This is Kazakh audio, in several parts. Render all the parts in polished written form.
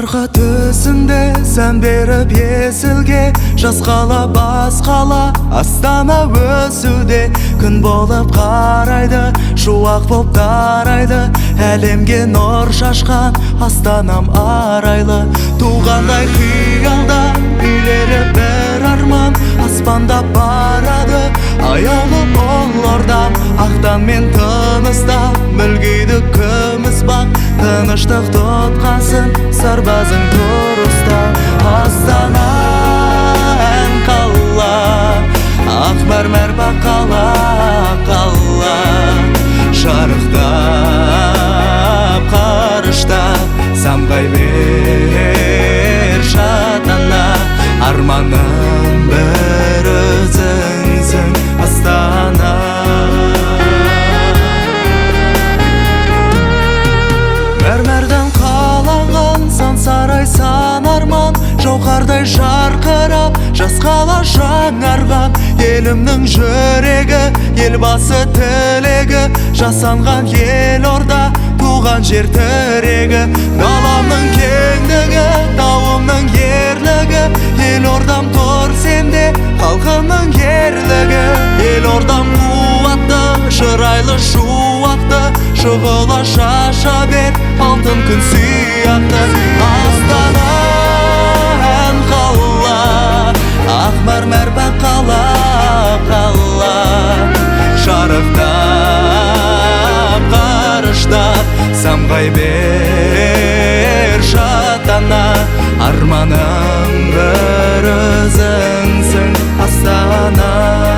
арқа төсінде сән беріп есілге, жас қала бас қала Астана өсуде. Күн болып қарайды, шуақ болып тарайды, әлемге нұр шашқан Астанам арайлы. Туғандай қиялда үйлері бір арман, аспанда барады аяулы ол ордам. Ақтан мен тыныста мүлгиді күміс бақ, тыныштық тұтқасын сарбазың дұрыста. Астана ән қала, ақ мәрмәр бақала қала, шарықтап қарыштап самғай бер шатана. Арманым бір өзіңсің Астана. Мәрмәрден қаланған сан сарай сан арман, жауһардай жарқырап жас қала жаңарған. Елімнің жүрегі, елбасы тілегі, жасанған елорда, туған жер тірегі. Даламның кеңдігі, тауымның ерлігі, елордам тұр сенде, халқымның ерлігі. Елордам қуатты, шырайлы шуақты, шұғыла шаша бер алтын күн сияқты. Астана ән қала, ақ мәрмәр бақала қала, шарықтап қарыштап самғай бер шатана. Арманым бір өзіңсің Астана.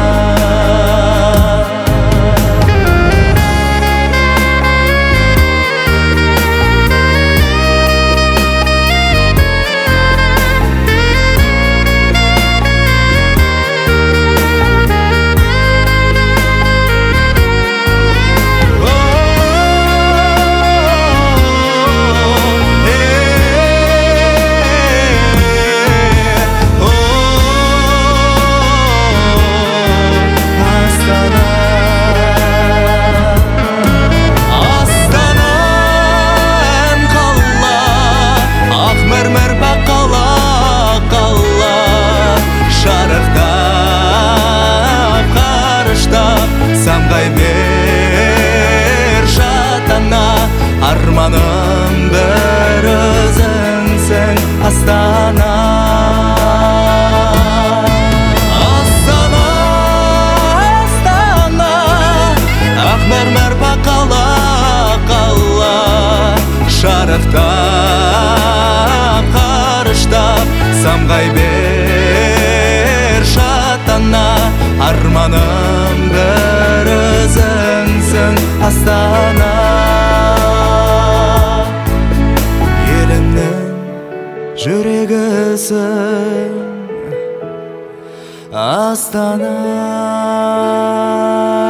Самғай бер шатана. Арманым бір өзіңсің Астана. Астана, Астана, ақ мәрмәр бақала қала, шарықтап қарыштап самғай бер шатана. Арманым бір өзіңсің Астана. Елімнің жүрегісің Астана.